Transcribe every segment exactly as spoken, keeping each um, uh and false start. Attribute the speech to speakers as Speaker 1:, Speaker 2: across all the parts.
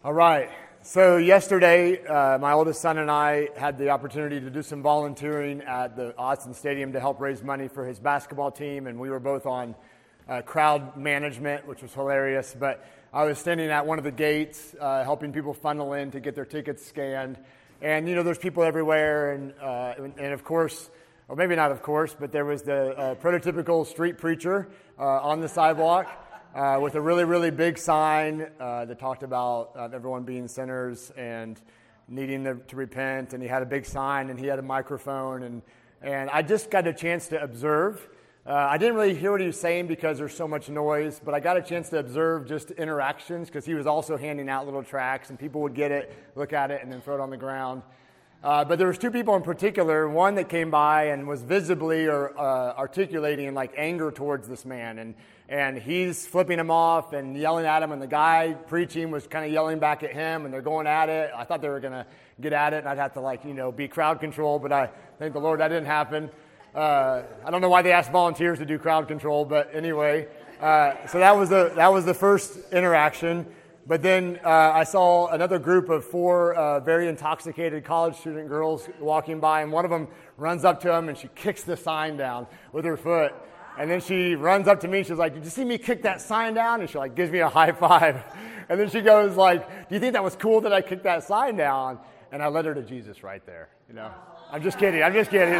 Speaker 1: All right. So yesterday, uh, my oldest son and I had the opportunity to do some volunteering at the Austin Stadium to help raise money for his basketball team, and we were both on uh, crowd management, which was hilarious. But I was standing at one of the gates, uh, helping people funnel in to get their tickets scanned. And, you know, there's people everywhere, and, uh, and, and of course, or maybe not of course, but there was the uh, prototypical street preacher uh, on the sidewalk. Uh, with a really, really big sign uh, that talked about uh, everyone being sinners and needing to, to repent. And he had a big sign, and he had a microphone. And, and I just got a chance to observe. Uh, I didn't really hear what he was saying because there's so much noise, but I got a chance to observe just interactions because he was also handing out little tracts, and people would get it, look at it, and then throw it on the ground. Uh, but there was two people in particular, one that came by and was visibly or uh, articulating like anger towards this man, and and he's flipping him off and yelling at him, and the guy preaching was kind of yelling back at him, and they're going at it. I thought they were going to get at it, and I'd have to like, you know, be crowd control, but I thank the Lord that didn't happen. Uh, I don't know why they asked volunteers to do crowd control, but anyway, uh, so that was the that was the first interaction. But then uh, I saw another group of four uh, very intoxicated college student girls walking by, and one of them runs up to him, and she kicks the sign down with her foot. And then she runs up to me, and she's like, "Did you see me kick that sign down?" And she like gives me a high five. And then she goes like, "Do you think that was cool that I kicked that sign down?" And I led her to Jesus right there. You know, I'm just kidding. I'm just kidding.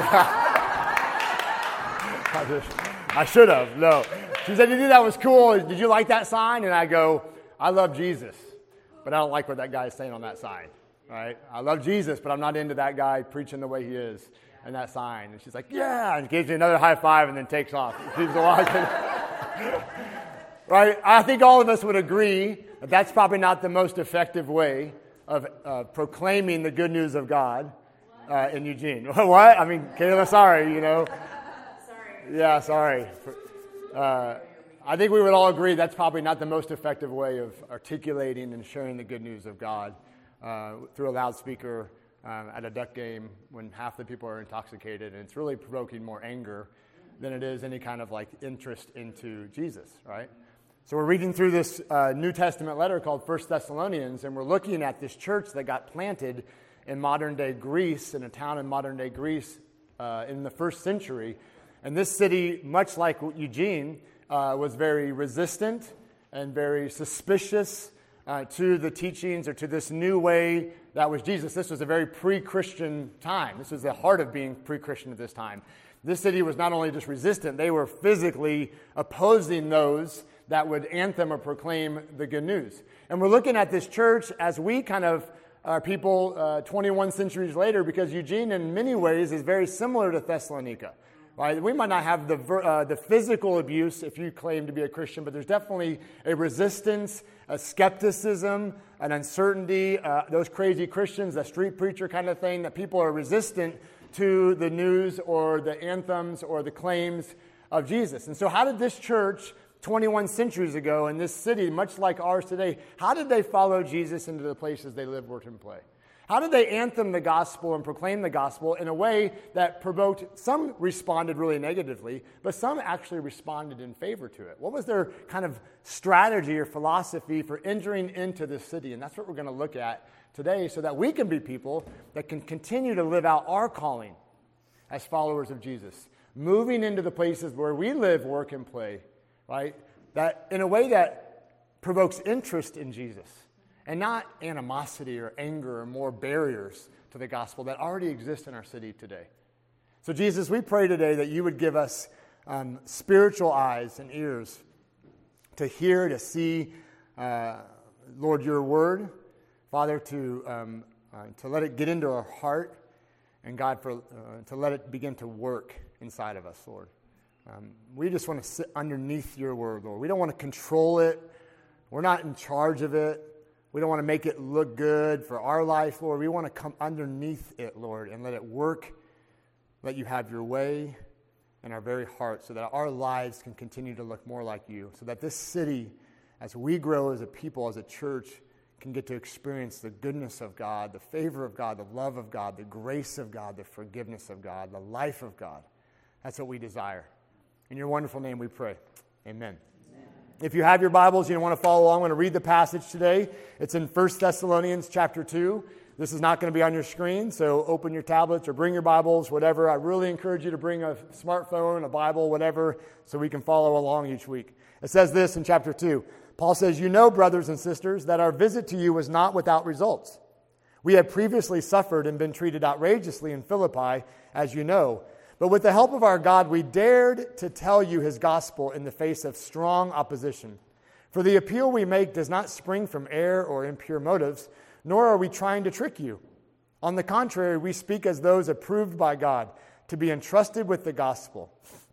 Speaker 1: I, just, I should have. No. She said, "Do you think that was cool? Did you like that sign?" And I go, "I love Jesus, but I don't like what that guy is saying on that sign." Right? I love Jesus, but I'm not into that guy preaching the way he is. And that sign. And she's like, "Yeah," and gives me another high five and then takes off. Keeps walking. Right? I think all of us would agree that that's probably not the most effective way of uh, proclaiming the good news of God uh, in Eugene. What? I mean, Kayla, sorry, you know. Sorry. Yeah, sorry. Uh, I think we would all agree that's probably not the most effective way of articulating and sharing the good news of God uh, through a loudspeaker Um, at a Duck game when half the people are intoxicated, and it's really provoking more anger than it is any kind of like interest into Jesus, right? So we're reading through this uh, New Testament letter called First Thessalonians, and we're looking at this church that got planted in modern-day Greece, in a town in modern-day Greece uh, in the first century. And this city, much like Eugene, uh, was very resistant and very suspicious Uh, to the teachings or to this new way that was Jesus. This was a very pre-Christian time. This was the heart of being pre-Christian at this time. This city was not only just resistant, they were physically opposing those that would anthem or proclaim the good news. And we're looking at this church as we kind of are people uh, twenty-one centuries later, because Eugene in many ways is very similar to Thessalonica. Right? We might not have the uh, the physical abuse if you claim to be a Christian, but there's definitely a resistance, a skepticism, an uncertainty, uh, those crazy Christians, that street preacher kind of thing, that people are resistant to the news or the anthems or the claims of Jesus. And so how did this church twenty-one centuries ago in this city, much like ours today, how did they follow Jesus into the places they live, work, and play? How did they anthem the gospel and proclaim the gospel in a way that provoked, some responded really negatively, but some actually responded in favor to it? What was their kind of strategy or philosophy for entering into this city? And that's what we're going to look at today, so that we can be people that can continue to live out our calling as followers of Jesus, moving into the places where we live, work, and play, right? That in a way that provokes interest in Jesus, and not animosity or anger or more barriers to the gospel that already exist in our city today. So Jesus, we pray today that you would give us um, spiritual eyes and ears to hear, to see, uh, Lord, your word. Father, to um, uh, to let it get into our heart, and God, for uh, to let it begin to work inside of us, Lord. Um, we just want to sit underneath your word, Lord. We don't want to control it. We're not in charge of it. We don't want to make it look good for our life, Lord. We want to come underneath it, Lord, and let it work. Let you have your way in our very heart, so that our lives can continue to look more like you, so that this city, as we grow as a people, as a church, can get to experience the goodness of God, the favor of God, the love of God, the grace of God, the forgiveness of God, the life of God. That's what we desire. In your wonderful name we pray. Amen. Amen. If you have your Bibles, you want to follow along, I'm going to read the passage today. It's in First Thessalonians chapter two. This is not going to be on your screen, so open your tablets or bring your Bibles, whatever. I really encourage you to bring a smartphone, a Bible, whatever, so we can follow along each week. It says this in chapter two. Paul says, "You know, brothers and sisters, that our visit to you was not without results. We had previously suffered and been treated outrageously in Philippi, as you know. But with the help of our God, we dared to tell you his gospel in the face of strong opposition. For the appeal we make does not spring from error or impure motives, nor are we trying to trick you. On the contrary, we speak as those approved by God to be entrusted with the gospel.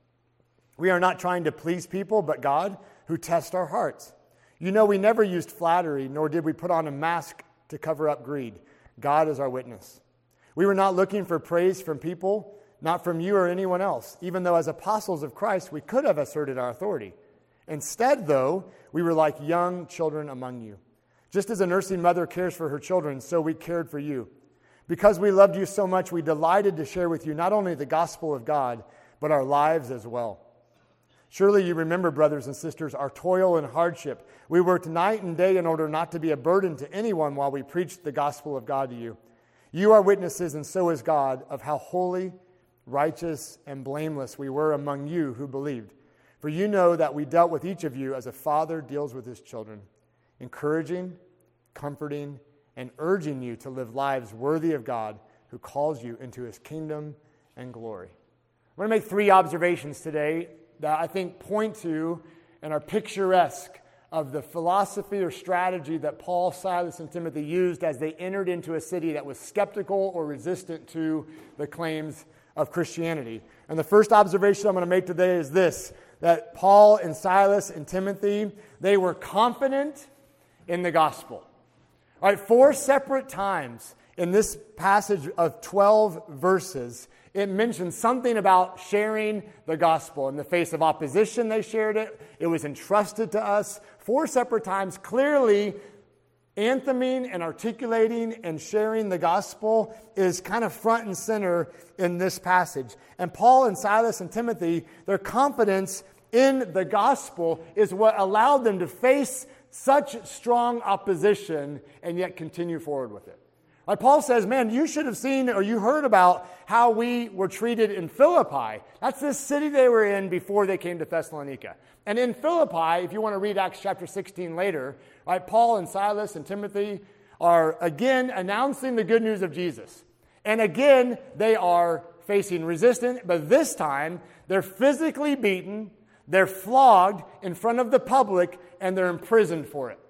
Speaker 1: We are not trying to please people, but God, who tests our hearts. You know we never used flattery, nor did we put on a mask to cover up greed. God is our witness. We were not looking for praise from people, not from you or anyone else, even though as apostles of Christ we could have asserted our authority. Instead, though, we were like young children among you. Just as a nursing mother cares for her children, so we cared for you. Because we loved you so much, we delighted to share with you not only the gospel of God, but our lives as well. Surely you remember, brothers and sisters, our toil and hardship. We worked night and day in order not to be a burden to anyone while we preached the gospel of God to you. You are witnesses, and so is God, of how holy, righteous, and blameless we were among you who believed. For you know that we dealt with each of you as a father deals with his children, encouraging, comforting, and urging you to live lives worthy of God who calls you into his kingdom and glory." I'm going to make three observations today that I think point to and are picturesque of the philosophy or strategy that Paul, Silas, and Timothy used as they entered into a city that was skeptical or resistant to the claims of Christianity. And the first observation I'm going to make today is this, that Paul and Silas and Timothy, they were confident in the gospel. All right, four separate times in this passage of twelve verses, it mentions something about sharing the gospel. In the face of opposition, they shared it. It was entrusted to us. Four separate times, clearly antheming and articulating and sharing the gospel is kind of front and center in this passage. And Paul and Silas and Timothy, their confidence in the gospel is what allowed them to face such strong opposition and yet continue forward with it. Like Paul says, man, you should have seen or you heard about how we were treated in Philippi. That's this city they were in before they came to Thessalonica. And in Philippi, if you want to read Acts chapter sixteen later, right, Paul and Silas and Timothy are again announcing the good news of Jesus. And again, they are facing resistance, but this time they're physically beaten, they're flogged in front of the public, and they're imprisoned for it.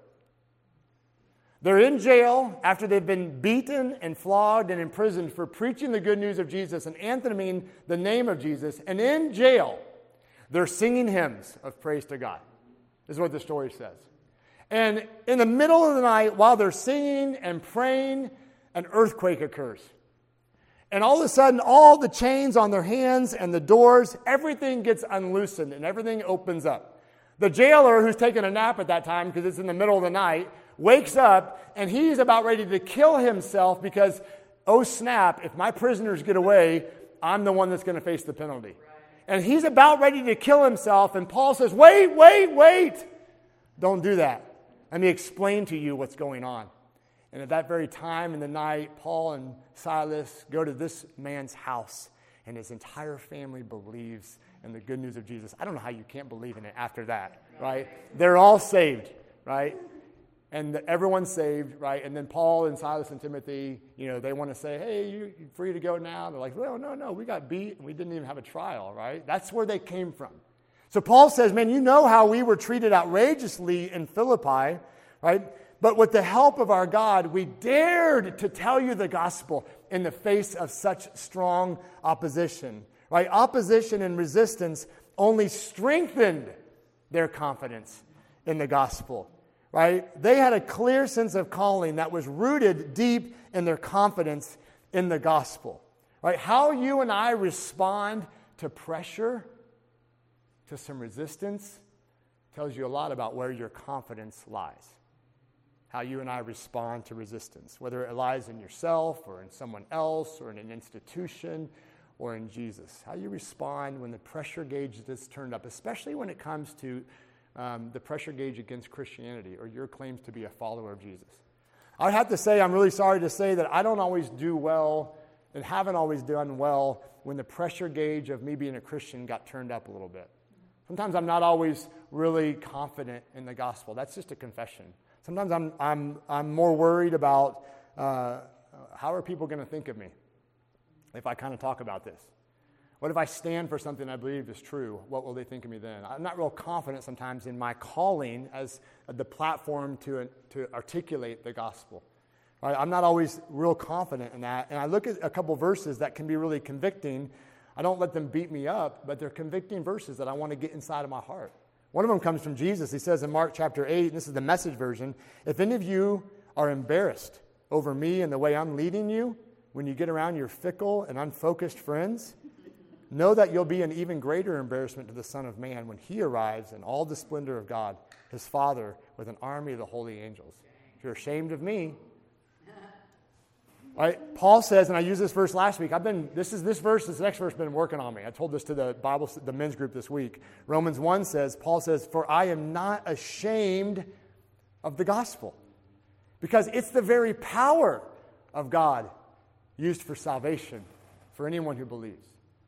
Speaker 1: They're in jail after they've been beaten and flogged and imprisoned for preaching the good news of Jesus and antheming the name of Jesus. And in jail, they're singing hymns of praise to God. This is what the story says. And in the middle of the night, while they're singing and praying, an earthquake occurs. And all of a sudden, all the chains on their hands and the doors, everything gets unloosened and everything opens up. The jailer, who's taking a nap at that time because it's in the middle of the night, wakes up and he's about ready to kill himself because, oh snap, if my prisoners get away, I'm the one that's going to face the penalty. And he's about ready to kill himself, and Paul says, wait, wait, wait. Don't do that. Let me explain to you what's going on. And at that very time in the night, Paul and Silas go to this man's house, and his entire family believes in the good news of Jesus. I don't know how you can't believe in it after that, right? They're all saved, right? And the, everyone's saved, right? And then Paul and Silas and Timothy, you know, they want to say, hey, you, you're free to go now. They're like, no, no, no, we got beat and we didn't even have a trial, right? That's where they came from. So Paul says, man, you know how we were treated outrageously in Philippi, right? But with the help of our God, we dared to tell you the gospel in the face of such strong opposition, right? Opposition and resistance only strengthened their confidence in the gospel. Right? They had a clear sense of calling that was rooted deep in their confidence in the gospel. Right? How you and I respond to pressure, to some resistance, tells you a lot about where your confidence lies. How you and I respond to resistance, whether it lies in yourself or in someone else or in an institution or in Jesus. How you respond when the pressure gauge is turned up, especially when it comes to um, the pressure gauge against Christianity or your claims to be a follower of Jesus. I have to say, I'm really sorry to say that I don't always do well and haven't always done well when the pressure gauge of me being a Christian got turned up a little bit. Sometimes I'm not always really confident in the gospel. That's just a confession. Sometimes I'm I'm I'm more worried about uh, how are people going to think of me if I kind of talk about this. What if I stand for something I believe is true? What will they think of me then? I'm not real confident sometimes in my calling as the platform to to articulate the gospel. Right? I'm not always real confident in that. And I look at a couple verses that can be really convicting. I don't let them beat me up, but they're convicting verses that I want to get inside of my heart. One of them comes from Jesus. He says in Mark chapter eight, and this is the Message version, if any of you are embarrassed over me and the way I'm leading you, when you get around your fickle and unfocused friends, know that you'll be an even greater embarrassment to the Son of Man when he arrives in all the splendor of God, his Father, with an army of the holy angels. If you're ashamed of me, all right, Paul says, and I used this verse last week. I've been this is this verse, this next verse, has been working on me. I told this to the Bible, the men's group this week. Romans one says, Paul says, "For I am not ashamed of the gospel, because it's the very power of God used for salvation for anyone who believes."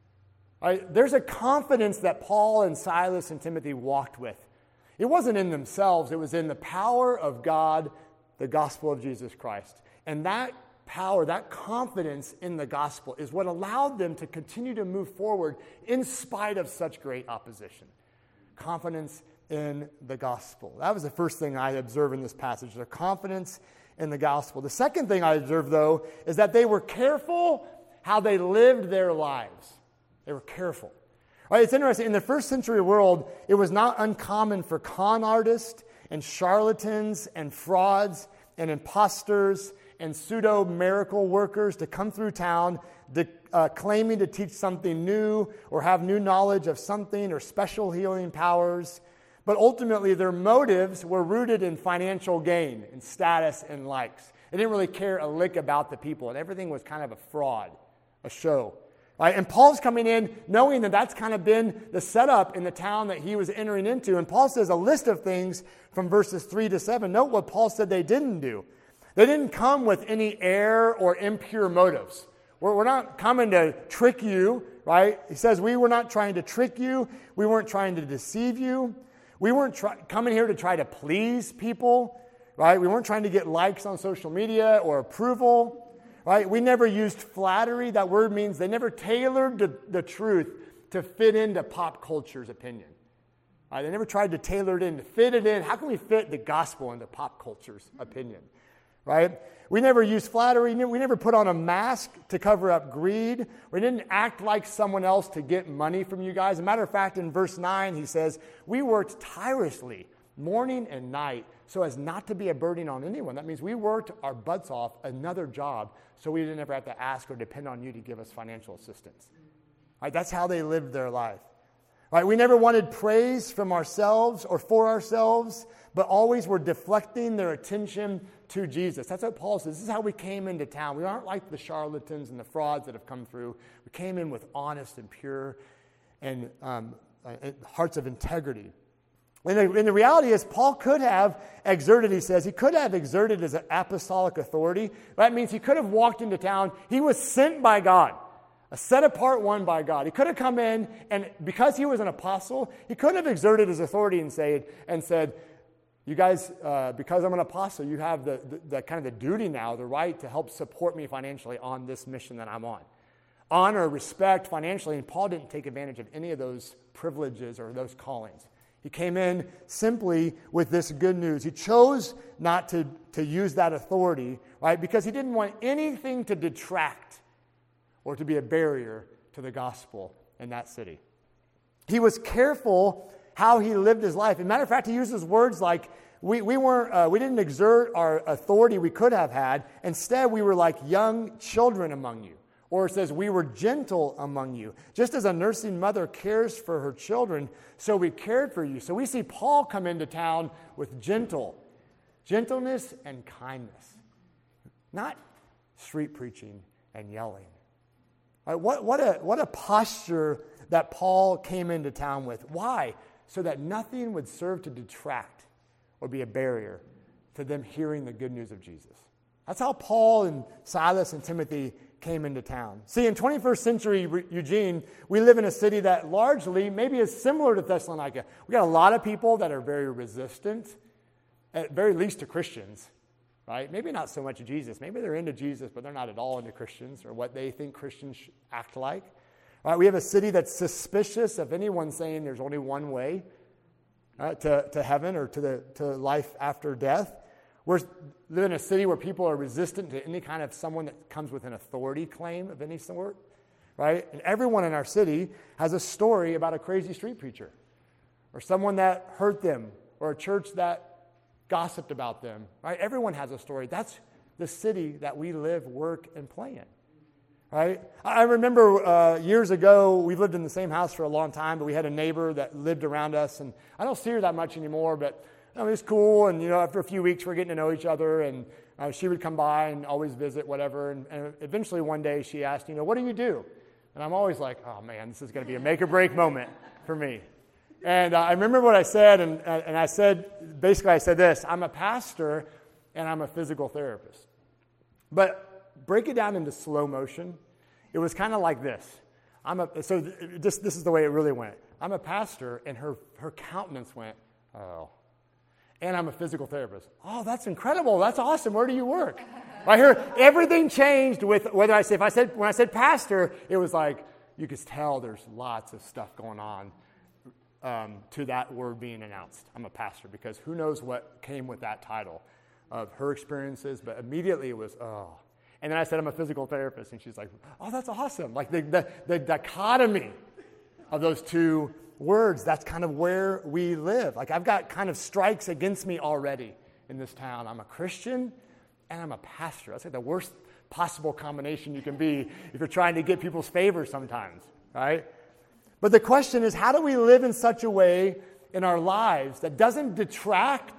Speaker 1: All right, there's a confidence that Paul and Silas and Timothy walked with. It wasn't in themselves; it was in the power of God, the gospel of Jesus Christ, and that power, that confidence in the gospel is what allowed them to continue to move forward in spite of such great opposition. Confidence in the gospel. That was the first thing I observe in this passage, their confidence in the gospel. The second thing I observe, though, is that they were careful how they lived their lives. They were careful. All right, it's interesting. In the first century world, it was not uncommon for con artists and charlatans and frauds and imposters and pseudo-miracle workers to come through town de- uh, claiming to teach something new or have new knowledge of something or special healing powers. But ultimately, their motives were rooted in financial gain and status and likes. They didn't really care a lick about the people, and everything was kind of a fraud, a show. Right? And Paul's coming in knowing that that's kind of been the setup in the town that he was entering into. And Paul says a list of things from verses three to seven. Note what Paul said they didn't do. They didn't come with any error or impure motives. We're, we're not coming to trick you, right? He says we were not trying to trick you. We weren't trying to deceive you. We weren't try, coming here to try to please people, right? We weren't trying to get likes on social media or approval, right? We never used flattery. That word means they never tailored the, the truth to fit into pop culture's opinion. Right? They never tried to tailor it in, to fit it in. How can we fit the gospel into pop culture's opinion? Right? We never used flattery. We never put on a mask to cover up greed. We didn't act like someone else to get money from you guys. As a matter of fact, in verse nine, he says, we worked tirelessly morning and night so as not to be a burden on anyone. That means we worked our butts off another job so we didn't ever have to ask or depend on you to give us financial assistance. Right? That's how they lived their life. Right? We never wanted praise from ourselves or for ourselves, but always were deflecting their attention to Jesus. That's what Paul says. This is how we came into town. We aren't like the charlatans and the frauds that have come through. We came in with honest and pure and um, uh, hearts of integrity. And the, and the reality is Paul could have exerted, he says, he could have exerted his apostolic authority. That means he could have walked into town. He was sent by God. A set apart one by God. He could have come in, and because he was an apostle, he could have exerted his authority and said, and said, you guys, uh, because I'm an apostle, you have the, the, the kind of the duty now, the right to help support me financially on this mission that I'm on. Honor, respect financially, and Paul didn't take advantage of any of those privileges or those callings. He came in simply with this good news. He chose not to, to use that authority, right, because he didn't want anything to detract or to be a barrier to the gospel in that city. He was careful how he lived his life. As a matter of fact, he uses words like, we, we, weren't, uh, we didn't exert our authority we could have had. Instead, we were like young children among you. Or it says, we were gentle among you. Just as a nursing mother cares for her children, so we cared for you. So we see Paul come into town with gentle, gentleness and kindness. Not street preaching and yelling. Right, what, what, a, what a posture that Paul came into town with. Why? so that nothing would serve to detract or be a barrier to them hearing the good news of Jesus. That's how Paul and Silas and Timothy came into town. See, in twenty-first century Eugene, we live in a city that largely maybe is similar to Thessalonica. We got a lot of people that are very resistant, at very least to Christians, right? Maybe not so much Jesus. Maybe they're into Jesus, but they're not at all into Christians or what they think Christians should act like. Right? We have a city that's suspicious of anyone saying there's only one way uh, to, to heaven or to the to life after death. We live in a city where people are resistant to any kind of someone that comes with an authority claim of any sort, right? And everyone in our city has a story about a crazy street preacher or someone that hurt them or a church that gossiped about them, right? Everyone has a story. That's the city that we live, work, and play in, right? I remember uh, years ago, we lived in the same house for a long time, but we had a neighbor that lived around us, and I don't see her that much anymore, but I mean, it's cool, and you know, after a few weeks, we're getting to know each other, and uh, she would come by and always visit, whatever. And, and eventually, one day, she asked, "You know, what do you do?" And I'm always like, "Oh man, this is going to be a make or break moment for me." And uh, I remember what I said, and uh, and I said basically, I said this: "I'm a pastor, and I'm a physical therapist." But break it down into slow motion. It was kind of like this. I'm a so th- this this is the way it really went. I'm a pastor, and her her countenance went, "Oh." And I'm a physical therapist. Oh, that's incredible. That's awesome. Where do you work? Right here, everything changed with whether I say, if I said, when I said pastor, it was like, you could tell there's lots of stuff going on um, to that word being announced. I'm a pastor, because who knows what came with that title of her experiences, but immediately it was, oh. And then I said, I'm a physical therapist, and she's like, oh, that's awesome. Like the, the, the dichotomy of those two words, that's kind of where we live. Like I've got kind of strikes against me already in this town. I'm a Christian and I'm a pastor. That's like the worst possible combination you can be if you're trying to get people's favor sometimes, right? But the question is, how do we live in such a way in our lives that doesn't detract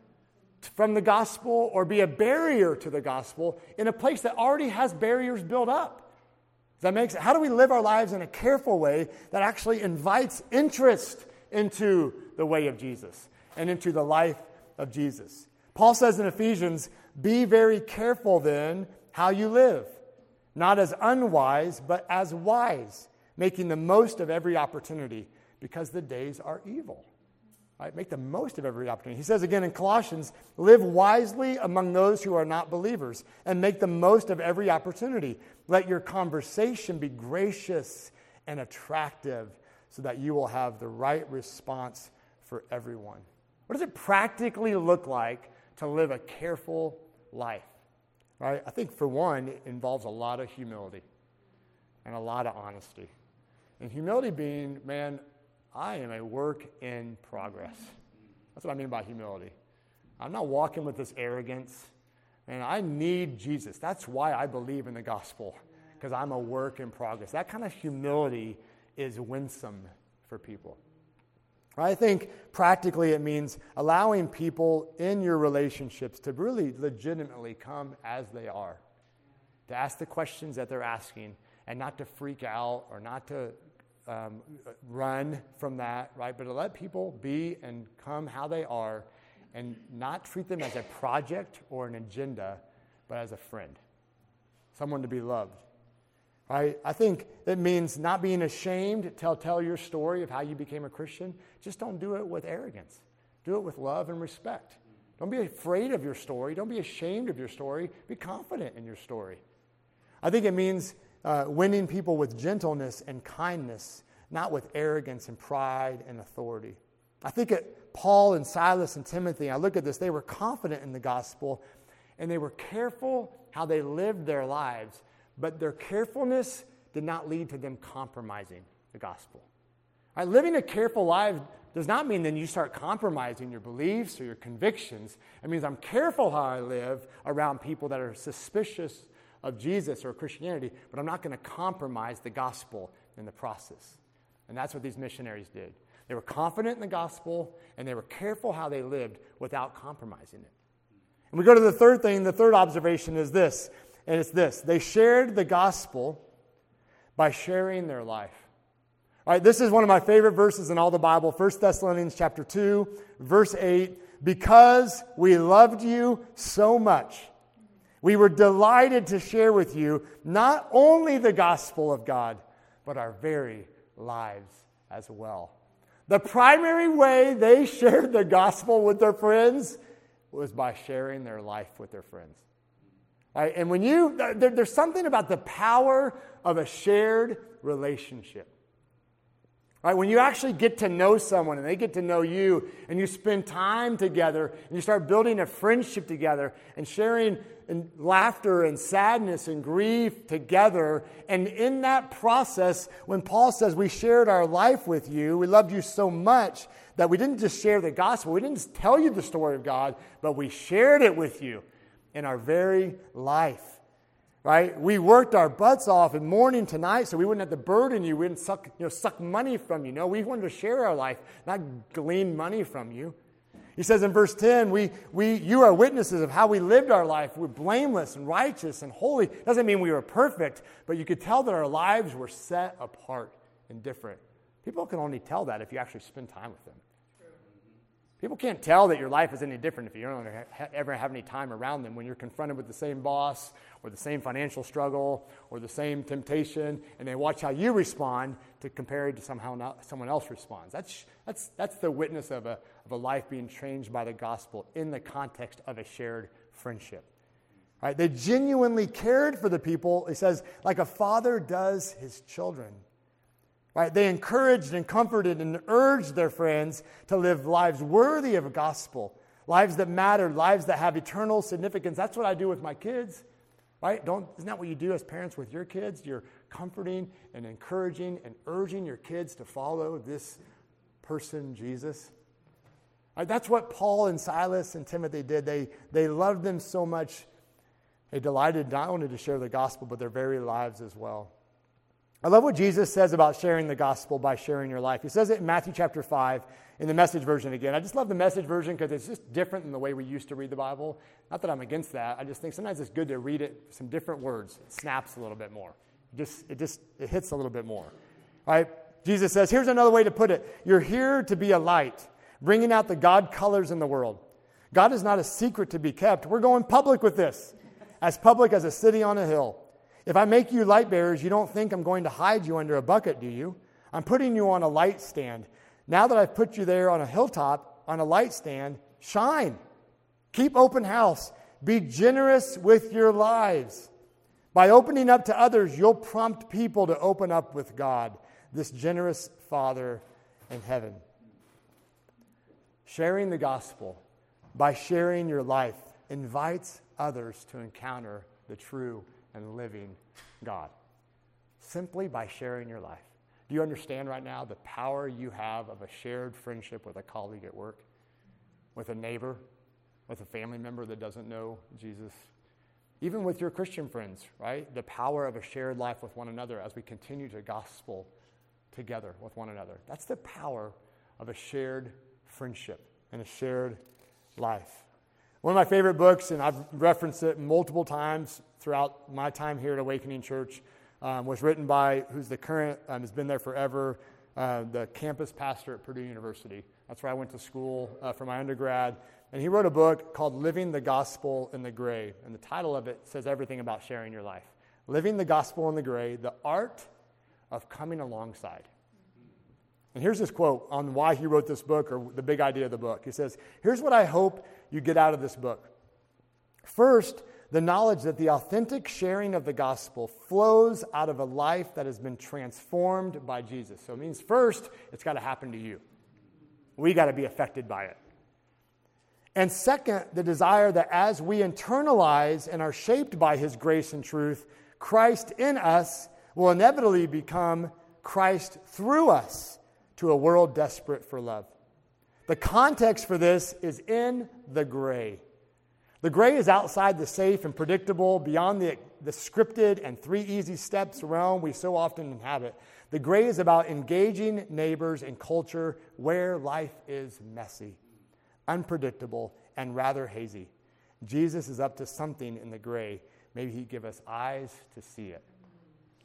Speaker 1: from the gospel or be a barrier to the gospel in a place that already has barriers built up? Does that make sense? How do we live our lives in a careful way that actually invites interest into the way of Jesus and into the life of Jesus? Paul says in Ephesians, be very careful then how you live, not as unwise, but as wise, making the most of every opportunity because the days are evil. Right? Make the most of every opportunity. He says again in Colossians, live wisely among those who are not believers and make the most of every opportunity. Let your conversation be gracious and attractive so that you will have the right response for everyone. What does it practically look like to live a careful life? Right? I think for one, it involves a lot of humility and a lot of honesty. And humility being, man, I am a work in progress. That's what I mean by humility. I'm not walking with this arrogance. And I need Jesus. That's why I believe in the gospel, because I'm a work in progress. That kind of humility is winsome for people. I think practically it means allowing people in your relationships to really legitimately come as they are, to ask the questions that they're asking and not to freak out or not to Um, run from that, right? But to let people be and come how they are and not treat them as a project or an agenda, but as a friend, someone to be loved, right? I think it means not being ashamed to tell, tell your story of how you became a Christian. Just don't do it with arrogance. Do it with love and respect. Don't be afraid of your story. Don't be ashamed of your story. Be confident in your story. I think it means Uh, winning people with gentleness and kindness, not with arrogance and pride and authority. I think at Paul and Silas and Timothy, I look at this, they were confident in the gospel, and they were careful how they lived their lives, but their carefulness did not lead to them compromising the gospel. Right? Living a careful life does not mean then you start compromising your beliefs or your convictions. It means I'm careful how I live around people that are suspicious of Jesus or Christianity, but I'm not going to compromise the gospel in the process. And that's what these missionaries did. They were confident in the gospel, and they were careful how they lived without compromising it. And we go to the third thing. The third observation is this, and it's this. They shared the gospel by sharing their life. All right, this is one of my favorite verses in all the Bible, First Thessalonians chapter two, verse eight. Because we loved you so much, we were delighted to share with you not only the gospel of God, but our very lives as well. The primary way they shared the gospel with their friends was by sharing their life with their friends. Right? And when you, there, there's something about the power of a shared relationship. Right? When you actually get to know someone and they get to know you and you spend time together and you start building a friendship together and sharing and laughter and sadness and grief together. And in that process, when Paul says we shared our life with you, we loved you so much that we didn't just share the gospel, we didn't just tell you the story of God, but we shared it with you in our very life. Right? We worked our butts off in morning to night so we wouldn't have to burden you. We wouldn't suck, you know, suck money from you. No, we wanted to share our life, not glean money from you. He says in verse ten, we, we, you are witnesses of how we lived our life. We're blameless and righteous and holy. Doesn't mean we were perfect, but you could tell that our lives were set apart and different. People can only tell that if you actually spend time with them. People can't tell that your life is any different if you don't ever have any time around them when you're confronted with the same boss or the same financial struggle or the same temptation, and they watch how you respond to compare it to somehow not, someone else responds. That's that's that's the witness of a of a life being changed by the gospel in the context of a shared friendship. Right? They genuinely cared for the people. It says like a father does his children. Right? They encouraged and comforted and urged their friends to live lives worthy of a gospel, lives that matter, lives that have eternal significance. That's what I do with my kids. Right? Don't, isn't that what you do as parents with your kids? You're comforting and encouraging and urging your kids to follow this person, Jesus. Right? That's what Paul and Silas and Timothy did. They, they loved them so much, they delighted not only to share the gospel, but their very lives as well. I love what Jesus says about sharing the gospel by sharing your life. He says it in Matthew chapter five in the Message version again. I just love the Message version because it's just different than the way we used to read the Bible. Not that I'm against that. I just think sometimes it's good to read it some different words. It snaps a little bit more. It just it just it hits a little bit more. All right? Jesus says, here's another way to put it. You're here to be a light, bringing out the God colors in the world. God is not a secret to be kept. We're going public with this, as public as a city on a hill. If I make you light bearers, you don't think I'm going to hide you under a bucket, do you? I'm putting you on a light stand. Now that I've put you there on a hilltop, on a light stand, shine. Keep open house. Be generous with your lives. By opening up to others, you'll prompt people to open up with God, this generous Father in heaven. Sharing the gospel by sharing your life invites others to encounter the true and living God, simply by sharing your life. Do you understand right now the power you have of a shared friendship with a colleague at work, with a neighbor, with a family member that doesn't know Jesus? Even with your Christian friends, right? The power of a shared life with one another as we continue to gospel together with one another. That's the power of a shared friendship and a shared life. One of my favorite books, and I've referenced it multiple times throughout my time here at Awakening Church, um, was written by, who's the current, um, has been there forever, uh, the campus pastor at Purdue University. That's where I went to school uh, for my undergrad. And he wrote a book called Living the Gospel in the Gray. And the title of it says everything about sharing your life. Living the Gospel in the Gray, the art of coming alongside. And here's his quote on why he wrote this book, or the big idea of the book. He says, here's what I hope you get out of this book. First, the knowledge that the authentic sharing of the gospel flows out of a life that has been transformed by Jesus. So it means first, it's got to happen to you. We got to be affected by it. And second, the desire that as we internalize and are shaped by his grace and truth, Christ in us will inevitably become Christ through us to a world desperate for love. The context for this is in the gray. The gray is outside the safe and predictable, beyond the, the scripted and three easy steps realm we so often inhabit. The gray is about engaging neighbors in culture where life is messy, unpredictable, and rather hazy. Jesus is up to something in the gray. Maybe he'd give us eyes to see it.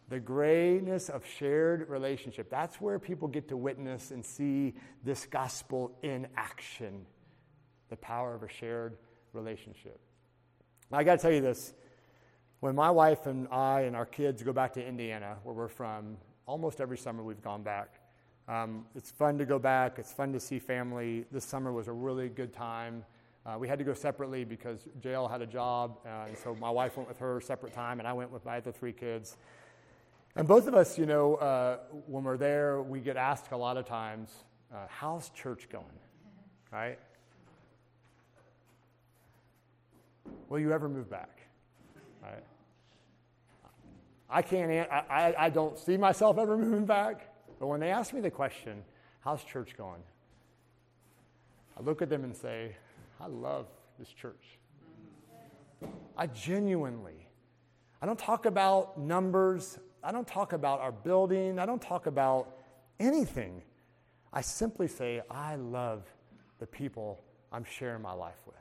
Speaker 1: The greatness of shared relationship. That's where people get to witness and see this gospel in action. The power of a shared relationship. Now, I got to tell you this. When my wife and I and our kids go back to Indiana, where we're from, almost every summer we've gone back. Um, it's fun to go back. It's fun to see family. This summer was a really good time. Uh, we had to go separately because J L had a job, uh, and so my wife went with her separate time, and I went with my other three kids. And both of us, you know, uh, when we're there, we get asked a lot of times, uh, how's church going, right? Will you ever move back, right? I can't, I, I, I don't see myself ever moving back, but when they ask me the question, how's church going? I look at them and say, I love this church. I genuinely, I don't talk about numbers. I don't talk about our building. I don't talk about anything. I simply say, I love the people I'm sharing my life with.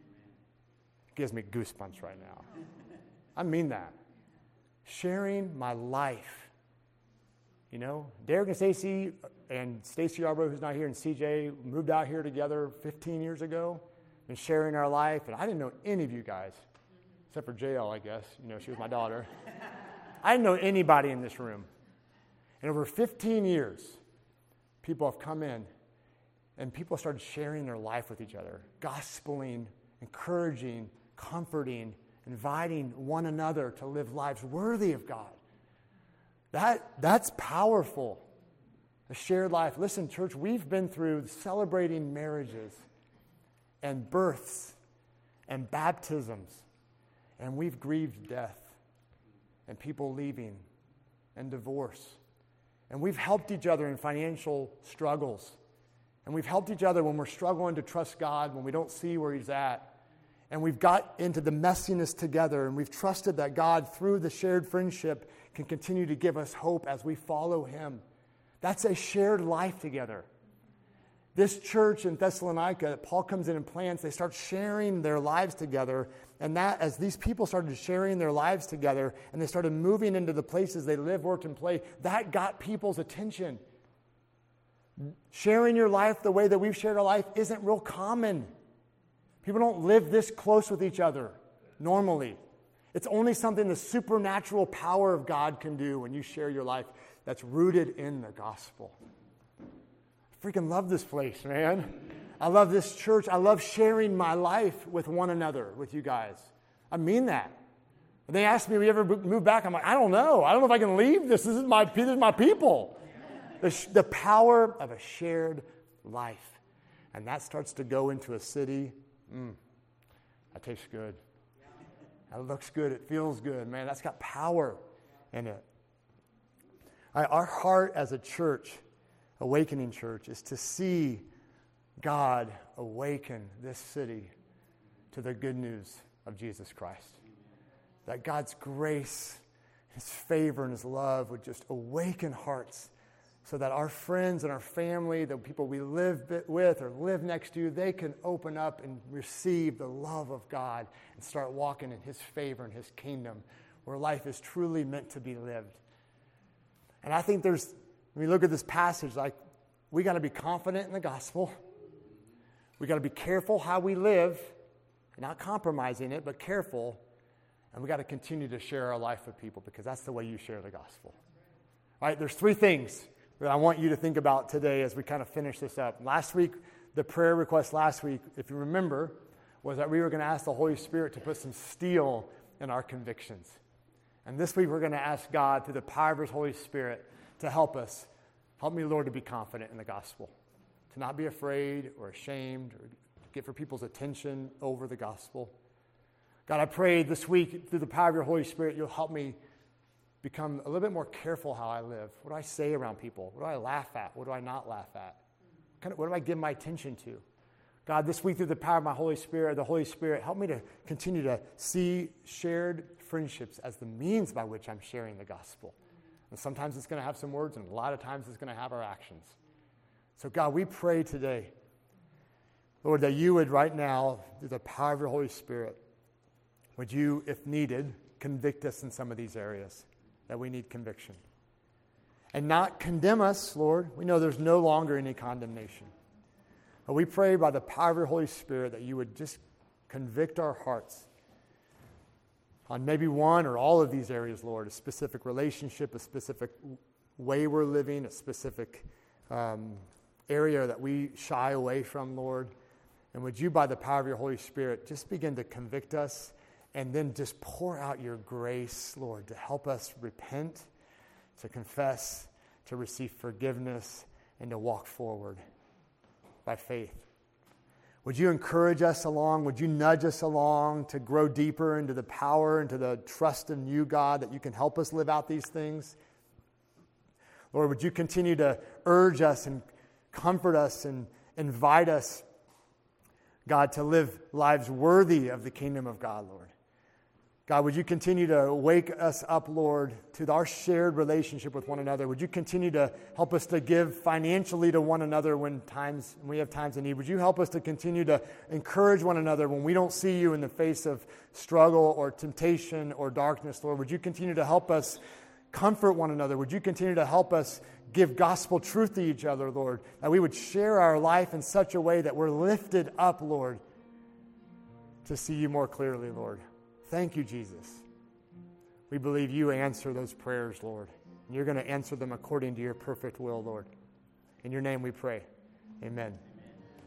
Speaker 1: It gives me goosebumps right now. I mean that. Sharing my life. You know, Derek and Stacy and Stacy Yarbrough, who's not here, and C J moved out here together fifteen years ago and sharing our life. And I didn't know any of you guys, except for J L, I guess. You know, she was my daughter. I didn't know anybody in this room. And over fifteen years, people have come in and people started sharing their life with each other, gospeling, encouraging, comforting, inviting one another to live lives worthy of God. That, that's powerful. A shared life. Listen, church, we've been through celebrating marriages and births and baptisms, and we've grieved death and people leaving and divorce. And we've helped each other in financial struggles. And we've helped each other when we're struggling to trust God, when we don't see where He's at. And we've got into the messiness together, and we've trusted that God, through the shared friendship, can continue to give us hope as we follow Him. That's a shared life together. This church in Thessalonica, Paul comes in and plants, they start sharing their lives together. And that, as these people started sharing their lives together, and they started moving into the places they live, worked, and play, that got people's attention. Sharing your life the way that we've shared our life isn't real common. People don't live this close with each other normally. It's only something the supernatural power of God can do when you share your life that's rooted in the gospel. I freaking love this place, man. I love this church. I love sharing my life with one another, with you guys. I mean that. When they ask me, "Will you ever move back?" I'm like, I don't know. I don't know if I can leave this. This is my, this is my people. The, the power of a shared life. And that starts to go into a city. Mm, that tastes good. That looks good. It feels good. Man, that's got power in it. All right, our heart as a church, Awakening Church, is to see God awaken this city to the good news of Jesus Christ. That God's grace, His favor, and His love would just awaken hearts so that our friends and our family, the people we live with or live next to, they can open up and receive the love of God and start walking in His favor and His kingdom where life is truly meant to be lived. And I think there's, when we look at this passage, like, we got to be confident in the gospel. We got to be careful how we live, not compromising it, but careful. And we got to continue to share our life with people because that's the way you share the gospel. All right, there's three things that I want you to think about today as we kind of finish this up. Last week, the prayer request last week, if you remember, was that we were going to ask the Holy Spirit to put some steel in our convictions. And this week, we're going to ask God, through the power of His Holy Spirit, to help us. Help me, Lord, to be confident in the gospel, to not be afraid or ashamed or get for people's attention over the gospel. God, I pray this week, through the power of your Holy Spirit, you'll help me become a little bit more careful how I live. What do I say around people? What do I laugh at? What do I not laugh at? What do I give my attention to? God, this week through the power of my Holy Spirit, the Holy Spirit, help me to continue to see shared friendships as the means by which I'm sharing the gospel. And sometimes it's going to have some words, and a lot of times it's going to have our actions. So God, we pray today, Lord, that you would right now, through the power of your Holy Spirit, would you, if needed, convict us in some of these areas that we need conviction. And not condemn us, Lord. We know there's no longer any condemnation. But we pray by the power of your Holy Spirit that you would just convict our hearts on maybe one or all of these areas, Lord, a specific relationship, a specific way we're living, a specific um, area that we shy away from, Lord. And would you, by the power of your Holy Spirit, just begin to convict us and then just pour out your grace, Lord, to help us repent, to confess, to receive forgiveness, and to walk forward by faith. Would you encourage us along? Would you nudge us along to grow deeper into the power and to the trust in you, God, that you can help us live out these things? Lord, would you continue to urge us and comfort us and invite us, God, to live lives worthy of the kingdom of God, Lord. God, would you continue to wake us up, Lord, to our shared relationship with one another? Would you continue to help us to give financially to one another when times when we have times of need? Would you help us to continue to encourage one another when we don't see you in the face of struggle or temptation or darkness, Lord? Would you continue to help us comfort one another? Would you continue to help us give gospel truth to each other, Lord? That we would share our life in such a way that we're lifted up, Lord, to see you more clearly, Lord. Thank you, Jesus. We believe you answer those prayers, Lord. And you're going to answer them according to your perfect will, Lord. In your name we pray. Amen.